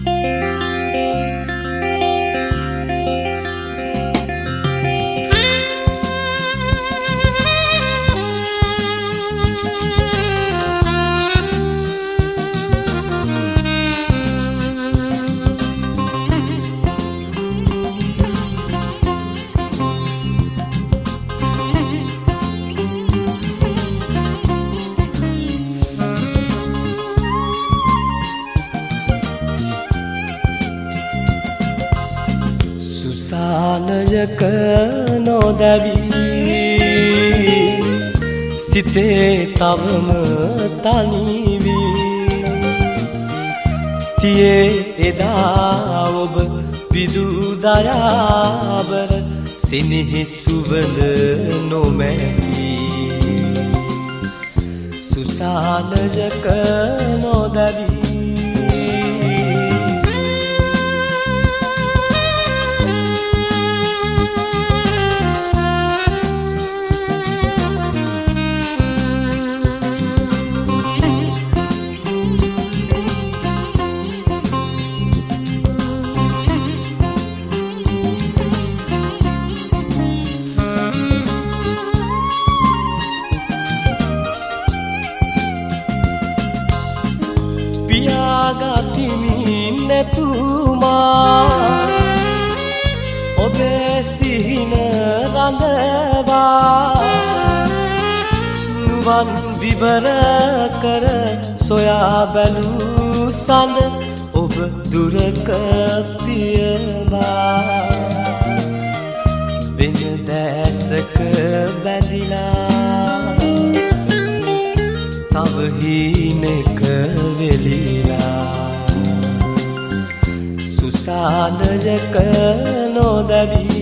සුසානයක නොදැවී සිතේ තවම තනිවී තියේ එදා ඔබ පිදුදයාබර සිනෙහි සුවඳ නොමැති සුසානයක නොදැවී පියාගතිමින් නැතුමා ඔබේ සිහින රඳවා නුවන් විවර කර සොයා බැලූ සඳ ඔබ දුරක පියවා වෙන දැසක බැඳිලා තව හීනෙක වෙලිලා සුසානයක නොදැවී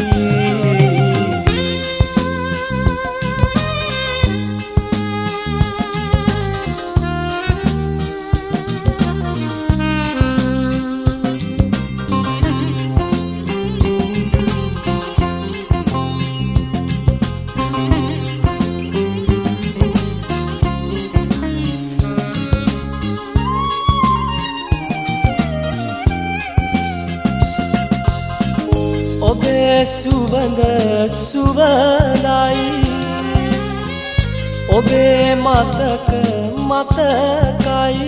ඔබේ සුවඳ සුවඳයි ඔබේ මතක මතකයි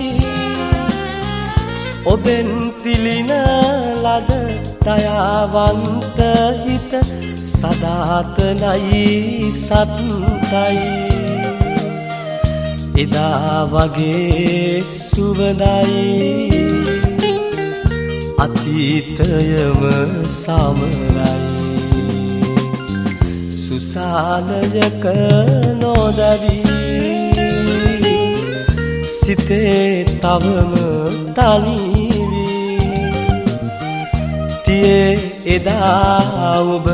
ඔබෙන් තිලින ලද දයාවන්ත හිත සදාතනයි සත්තයි එදා වගේ සුවඳයි අතීතයම සමරයි සුසානයක නොදැවී සිතේ තවම තනිවී තියේ එදා ඔබ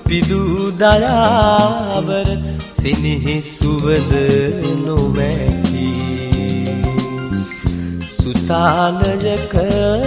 පිදුදයාබර සිනෙහි සුවඳ නොමැති සුසානයක